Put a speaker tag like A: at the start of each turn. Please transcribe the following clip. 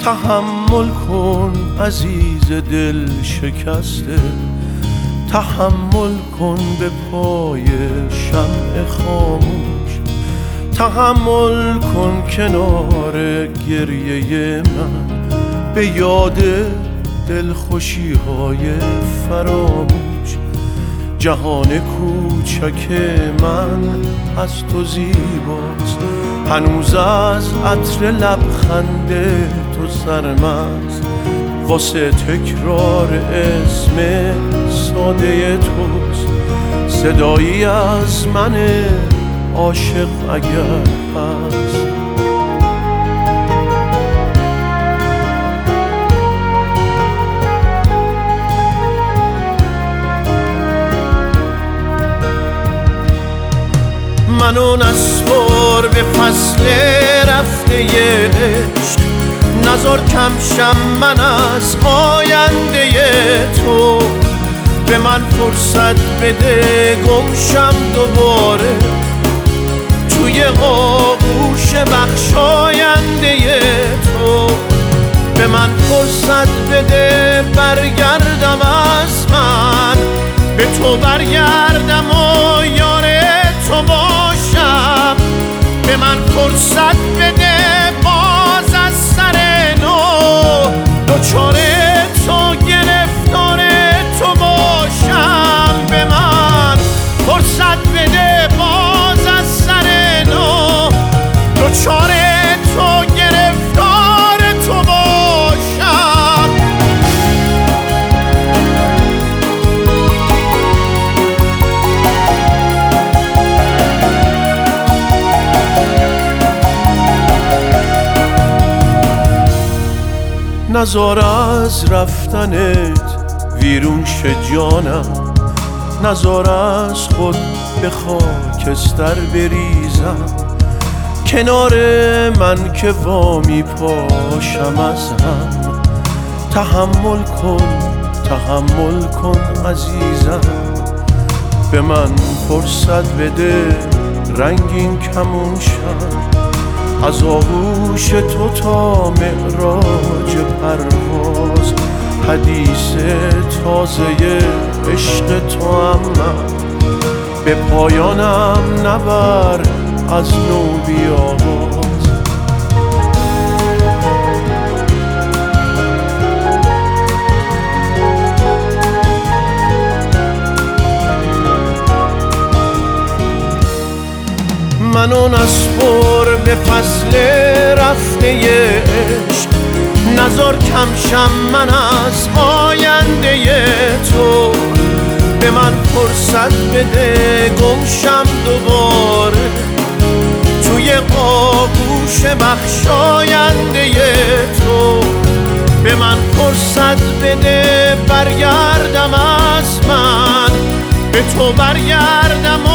A: تحمل کن عزیز دل شکسته، تحمل کن به پای شمع خاموش، تحمل کن کنار گریه من به یاد دلخوشی های فراموش. جهان کوچک من از تو زیباست، هنوز از عطر لبخند تو سرمست، واسه تکرار اسم ساده توست صدایی از من عاشق اگر هست. منو نسپار به فصل رفته عشق، نزار کم شم من از آینده تو، به من فرصت بده گمشم دوباره توی آغوش بخشاینده تو، به من فرصت بده برگردم از من به تو برگردم و یار تو باشم، به من فرصت بده باز از سر نو دچار تو گرفتار تو باشم، به من فرصت بده باز از سر نو دچار تو گرفتار تو باشم. نزار از رفتنت ویرون شه جانم، نزار از خود به خاکستر بریزم، کنار من که وامی پاشم از هم. تحمل کن عزیزم، به من فرصت بده رنگین کمون شم، از آغوش تو تا معراج پرواز حدیث تازه عشق تو هم به پایانم نبر از نو بیاواز. منو نسپار به فصل رفته عشق، نزار کم شم من از آینده تو، به من فرصت بده گمشم دوباره توی آغوش بخشاینده تو، به من فرصت بده برگردم از من به تو برگردم